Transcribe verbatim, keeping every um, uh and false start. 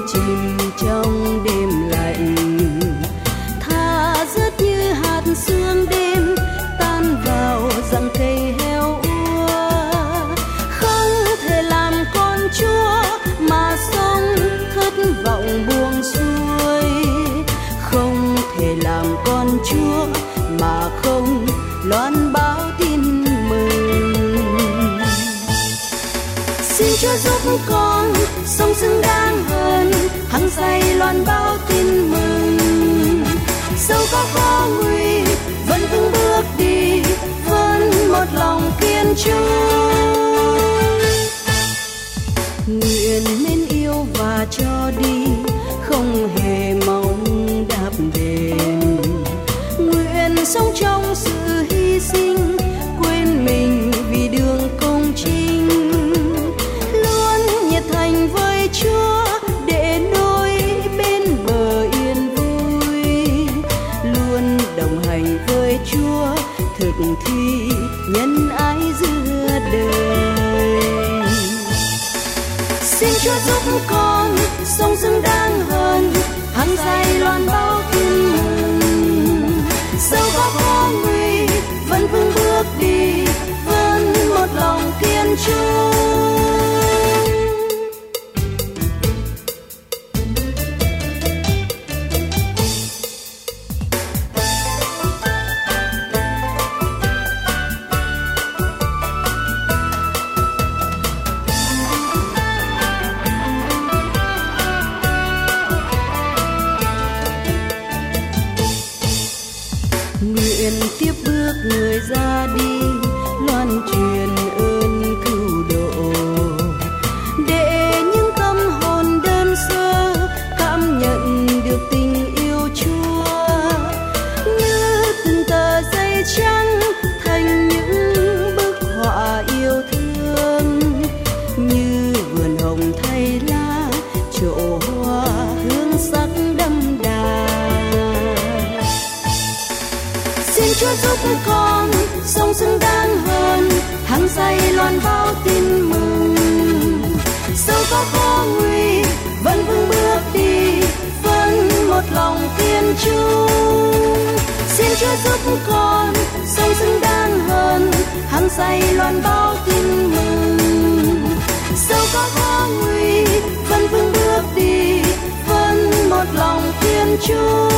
chìm trong đêm lạnh, tha rớt như hạt sương đêm tan vào rặng cây heo úa. Không thể làm con chúa mà sống thất vọng buông xuôi, không thể làm con chúa mà không loan báo tin mừng. Xin Chúa giúp con sống xứng đáng hơn, hăng say loan báo tin mừng. Dẫu có khó nguy vẫn vững bước đi, vẫn một lòng kiên trung. Nguyện mến yêu và cho đi, không hề mong đáp đền. Nguyện sống trong sự hy sinh, quên mình vì đường công chính. Luôn nhiệt thành với Chúa để nối bên bờ yên vui. Luôn đồng hành với Chúa, thực thi nhân ái giữa đời. Xin Chúa giúp con sống xứng đáng hơn, hăng say loan báo tin mừng. Dẫu có khó nguy vẫn vững bước đi, vẫn một lòng kiên trung. Nguyện tiếp bước người ra đi, loan truyền ơn cứu độ, để những tâm hồn đơn sơ cảm nhận được tình yêu Chúa. Như từng tờ giấy trắng thành những bức họa yêu thương, như vườn hồng thay lá trổ hoa hương sắc đậm đà. Xin Chúa giúp con sống xứng đáng hơn, hăng say loan báo tin mừng. Dẫu có khó nguy vẫn vững bước đi, vẫn một lòng kiên trung. Xin Chúa giúp con sống xứng đáng hơn, hăng say loan báo tin mừng. Dẫu có khó nguy vẫn vững bước đi, vẫn một lòng kiên trung.